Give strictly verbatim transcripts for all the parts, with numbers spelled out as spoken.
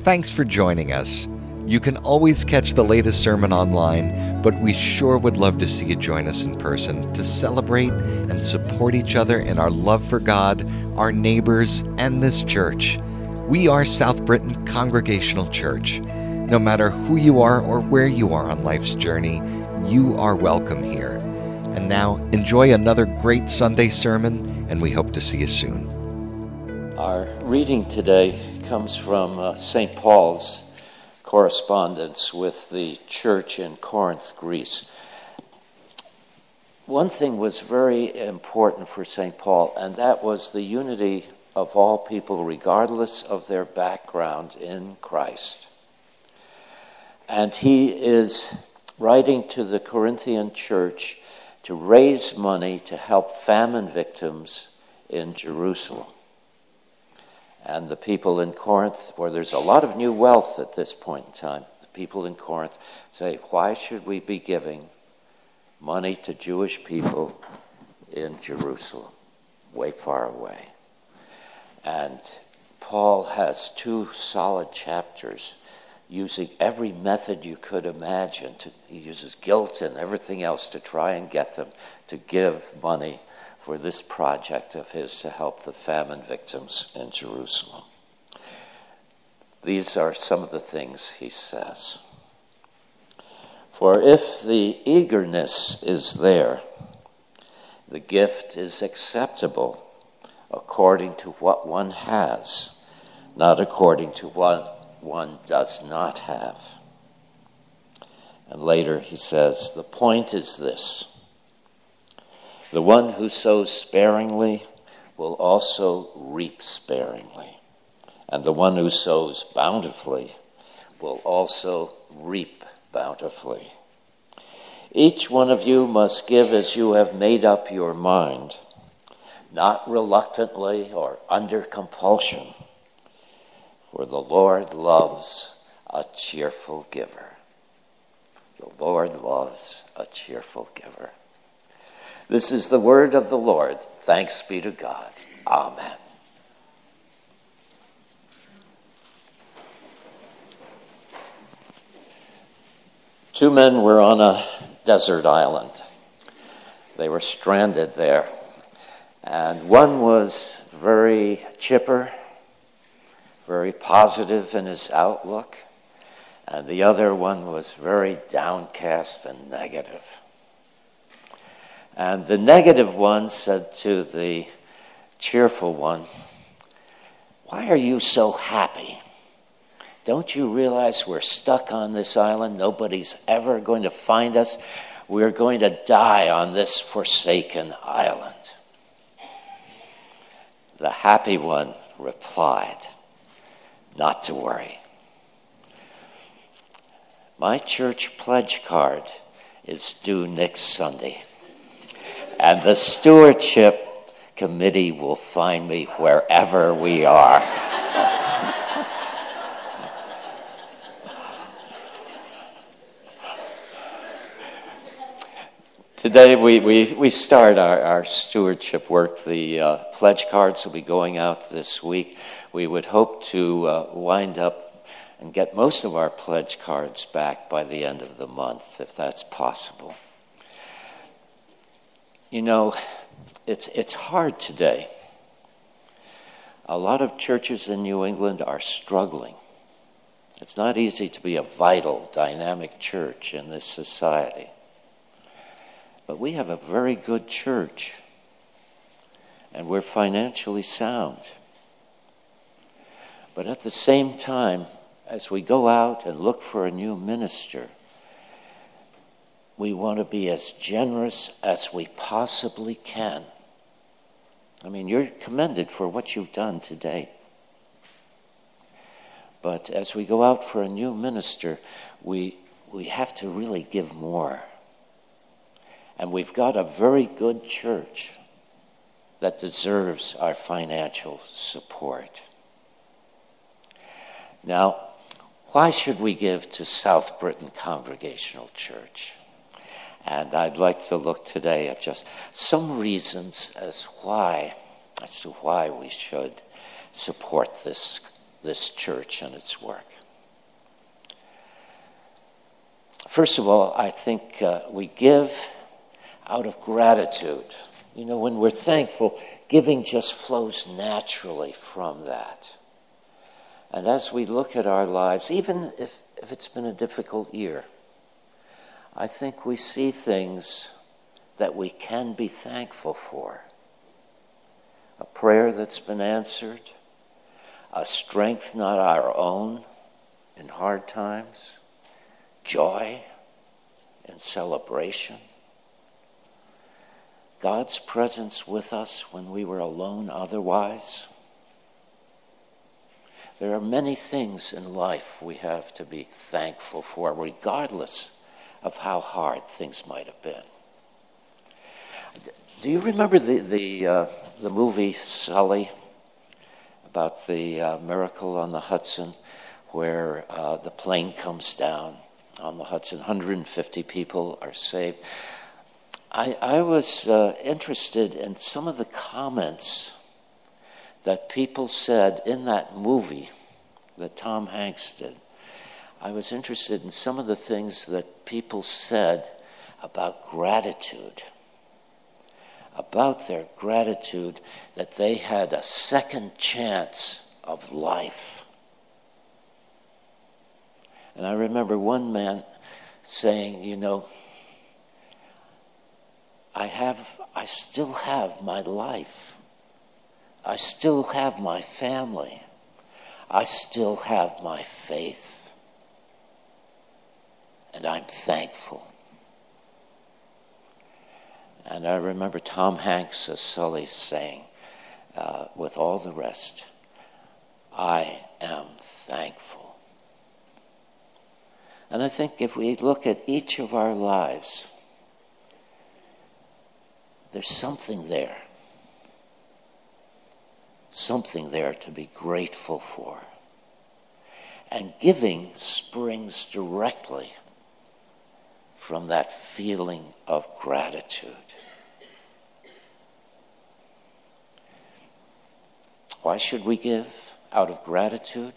Thanks for joining us. You can always catch the latest sermon online, but we sure would love to see you join us in person to celebrate and support each other in our love for God, our neighbors, and this church. We are South Britain Congregational Church. No matter who you are or where you are on life's journey, you are welcome here. And now, enjoy another great Sunday sermon, and we hope to see you soon. Our reading today comes from uh, Saint Paul's correspondence with the church in Corinth, Greece. One thing was very important for Saint Paul, and that was the unity of all people, regardless of their background in Christ. And he is writing to the Corinthian church to raise money to help famine victims in Jerusalem. And the people in Corinth, where there's a lot of new wealth at this point in time, the people in Corinth say, why should we be giving money to Jewish people in Jerusalem, way far away? And Paul has two solid chapters using every method you could imagine. To, he uses guilt and everything else to try and get them to give money for this project of his to help the famine victims in Jerusalem. These are some of the things he says. For if the eagerness is there, the gift is acceptable according to what one has, not according to what one does not have. And later he says, the point is this: the one who sows sparingly will also reap sparingly, and the one who sows bountifully will also reap bountifully. Each one of you must give as you have made up your mind, not reluctantly or under compulsion, for the Lord loves a cheerful giver. The Lord loves a cheerful giver. This is the word of the Lord. Thanks be to God. Amen. Two men were on a desert island. They were stranded there. And one was very chipper, very positive in his outlook. And the other one was very downcast and negative. And the negative one said to the cheerful one, why are you so happy? Don't you realize we're stuck on this island? Nobody's ever going to find us. We're going to die on this forsaken island. The happy one replied, not to worry. My church pledge card is due next Sunday. And the stewardship committee will find me wherever we are. Today we, we, we start our, our stewardship work. The uh, pledge cards will be going out this week. We would hope to uh, wind up and get most of our pledge cards back by the end of the month, if that's possible. You know, it's it's hard today. A lot of churches in New England are struggling. It's not easy to be a vital, dynamic church in this society. But we have a very good church, and we're financially sound. But at the same time, as we go out and look for a new minister, we want to be as generous as we possibly can. I mean, you're commended for what you've done today. But as we go out for a new minister, we we have to really give more. And we've got a very good church that deserves our financial support. Now, why should we give to South Britain Congregational Church? And I'd like to look today at just some reasons as why, as to why we should support this this church and its work. First of all, I think uh, we give out of gratitude. You know, when we're thankful, giving just flows naturally from that. And as we look at our lives, even if, if it's been a difficult year, I think we see things that we can be thankful for. A prayer that's been answered, a strength not our own in hard times, joy and celebration, God's presence with us when we were alone otherwise. There are many things in life we have to be thankful for, regardless of how hard things might have been. Do you remember the the, uh, the movie Sully, about the uh, miracle on the Hudson, where uh, the plane comes down on the Hudson, one hundred fifty people are saved? I, I was uh, interested in some of the comments that people said in that movie that Tom Hanks did. I was interested in some of the things that people said about gratitude, about their gratitude that they had a second chance of life. And I remember one man saying, you know, I have, I still have my life. I still have my family. I still have my faith. And I'm thankful. And I remember Tom Hanks as Sully saying, uh, with all the rest, I am thankful. And I think if we look at each of our lives, there's something there. Something there to be grateful for. And giving springs directly from that feeling of gratitude. Why should we give? Out of gratitude.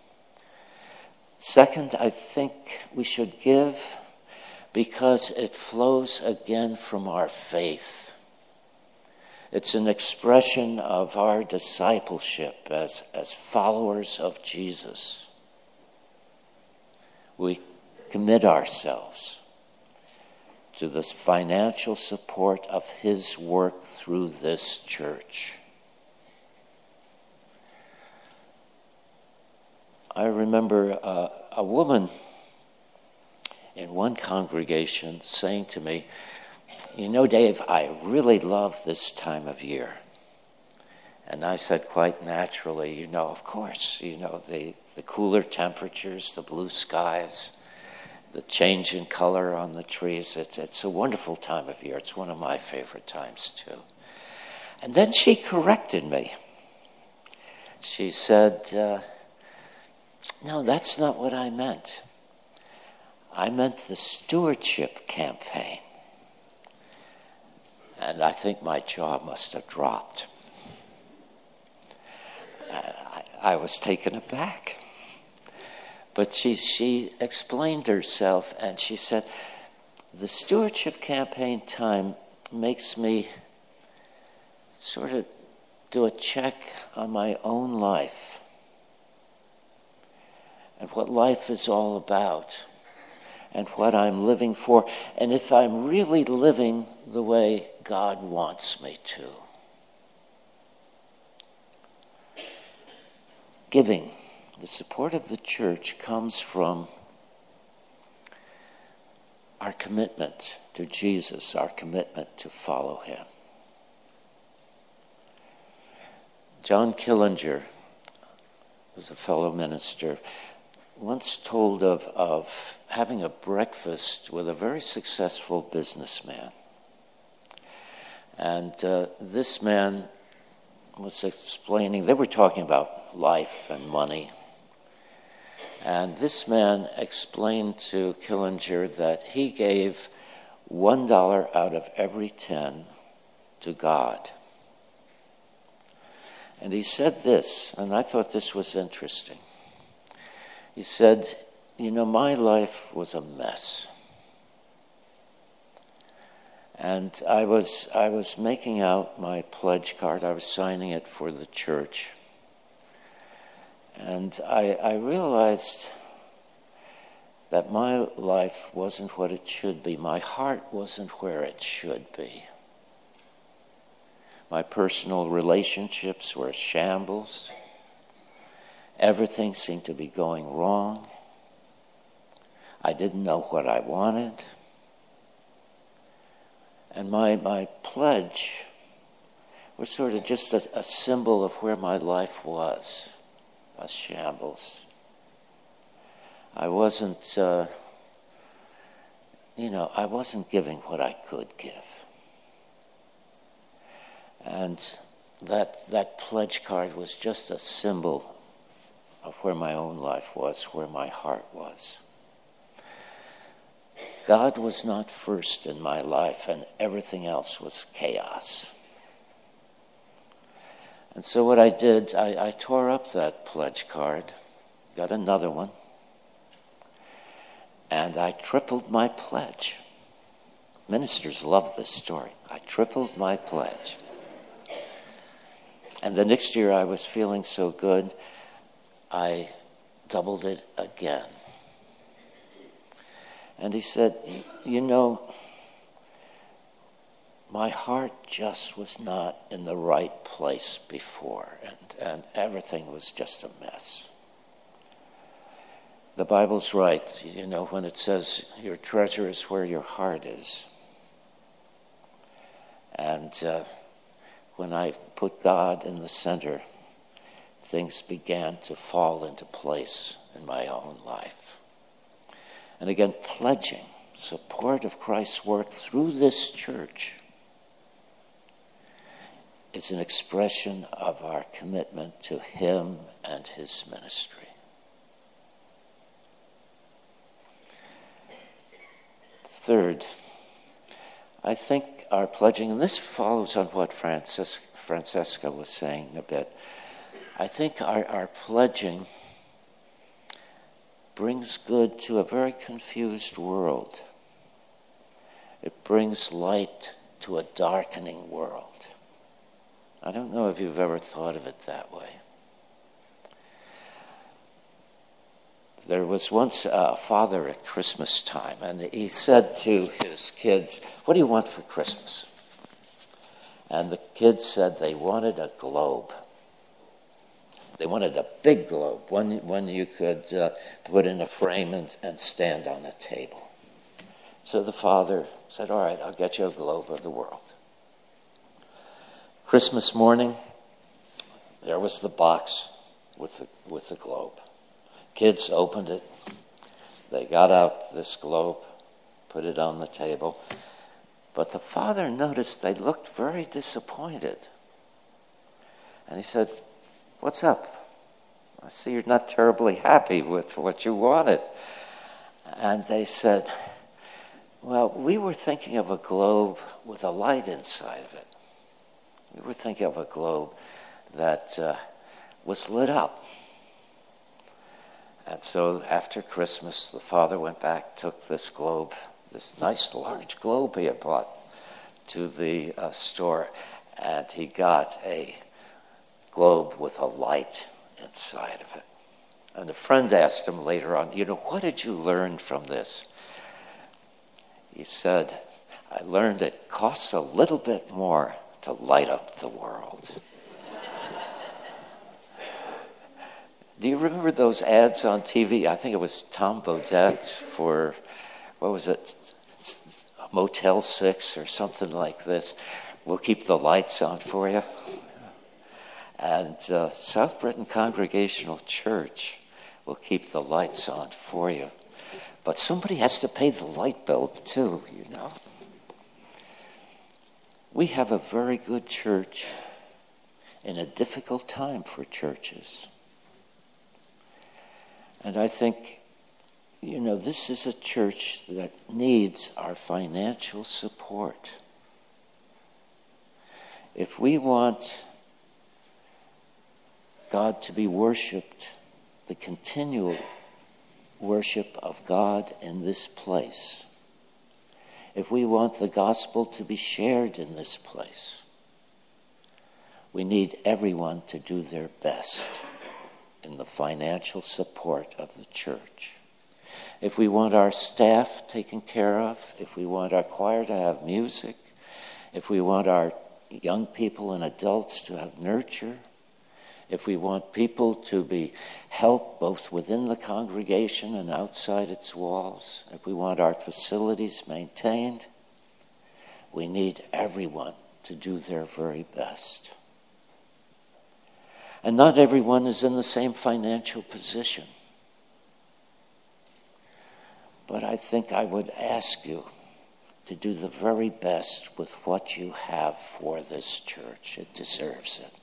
Second, I think we should give because it flows again from our faith. It's an expression of our discipleship as, as followers of Jesus. We commit ourselves to the financial support of his work through this church. I remember uh, a woman in one congregation saying to me, you know, Dave, I really love this time of year. And I said quite naturally, you know, of course, you know, the, the cooler temperatures, the blue skies, the change in color on the trees. It's, it's a wonderful time of year. It's one of my favorite times, too. And then she corrected me. She said, uh, no, that's not what I meant. I meant the stewardship campaign. And I think my jaw must have dropped. I, I was taken aback. But she, she explained herself, and she said, the stewardship campaign time makes me sort of do a check on my own life and what life is all about and what I'm living for, and if I'm really living the way God wants me to. Giving, the support of the church comes from our commitment to Jesus, our commitment to follow him. John Killinger, who's a fellow minister, once told of, of having a breakfast with a very successful businessman. And uh, this man was explaining, they were talking about life and money. And this man explained to Killinger that he gave one dollar out of every ten to God. And he said this, and I thought this was interesting. He said, you know, my life was a mess. And I was I was making out my pledge card. I was signing it for the church. And I, I realized that my life wasn't what it should be. My heart wasn't where it should be. My personal relationships were a shambles. Everything seemed to be going wrong. I didn't know what I wanted. And my, my pledge was sort of just a, a symbol of where my life was, a shambles. I wasn't, uh, you know, I wasn't giving what I could give. And that that pledge card was just a symbol of where my own life was, where my heart was. God was not first in my life, and everything else was chaos. And so what I did, I, I tore up that pledge card, got another one, and I tripled my pledge. Ministers love this story. I tripled my pledge. And the next year I was feeling so good, I doubled it again. And he said, you know, my heart just was not in the right place before, and, and everything was just a mess. The Bible's right, you know, when it says your treasure is where your heart is. And uh, when I put God in the center, things began to fall into place in my own life. And again, pledging support of Christ's work through this church is an expression of our commitment to him and his ministry. Third, I think our pledging, and this follows on what Francis, Francesca was saying a bit, I think our, our pledging brings good to a very confused world. It brings light to a darkening world. I don't know if you've ever thought of it that way. There was once a father at Christmas time, and he said to his kids, what do you want for Christmas? And the kids said they wanted a globe. They wanted a big globe, one, one you could uh, put in a frame and, and stand on a table. So the father said, all right, I'll get you a globe of the world. Christmas morning, there was the box with the, with the globe. Kids opened it. They got out this globe, put it on the table. But the father noticed they looked very disappointed. And he said, what's up? I see you're not terribly happy with what you wanted. And they said, well, we were thinking of a globe with a light inside of it. We were thinking of a globe that uh, was lit up. And so after Christmas, the father went back, took this globe, this nice large globe he had bought, to the uh, store, and he got a globe with a light inside of it. And a friend asked him later on, you know, what did you learn from this? He said, I learned it costs a little bit more to light up the world. Do you remember those ads on T V? I think it was Tom Bodett for, what was it, Motel six or something like this. We'll keep the lights on for you. And uh, South Britain Congregational Church will keep the lights on for you. But somebody has to pay the light bill too, you know. We have a very good church in a difficult time for churches. And I think, you know, this is a church that needs our financial support. If we want God to be worshipped, the continual worship of God in this place, if we want the gospel to be shared in this place, we need everyone to do their best in the financial support of the church. If we want our staff taken care of, if we want our choir to have music, if we want our young people and adults to have nurture, if we want people to be helped both within the congregation and outside its walls, if we want our facilities maintained, we need everyone to do their very best. And not everyone is in the same financial position. But I think I would ask you to do the very best with what you have for this church. It deserves it.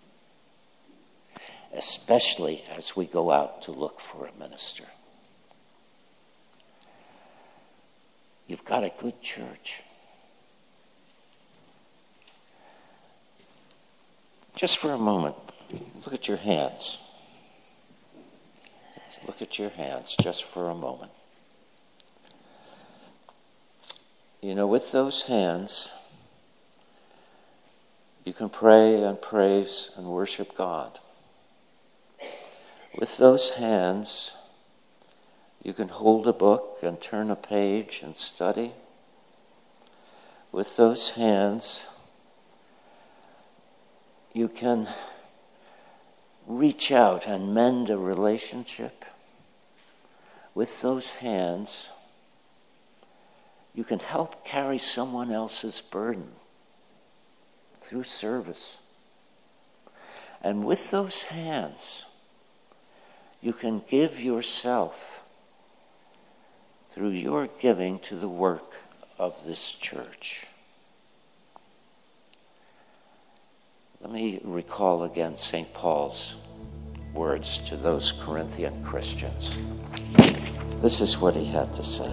Especially as we go out to look for a minister. You've got a good church. Just for a moment, look at your hands. Look at your hands just for a moment. You know, with those hands, you can pray and praise and worship God. With those hands, you can hold a book and turn a page and study. With those hands, you can reach out and mend a relationship. With those hands, you can help carry someone else's burden through service. And with those hands, you can give yourself through your giving to the work of this church. Let me recall again Saint Paul's words to those Corinthian Christians. This is what he had to say.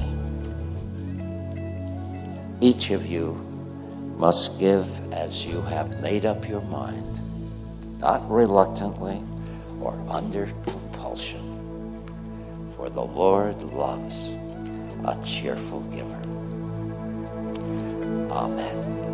Each of you must give as you have made up your mind, not reluctantly or under compulsion, for the Lord loves a cheerful giver. Amen.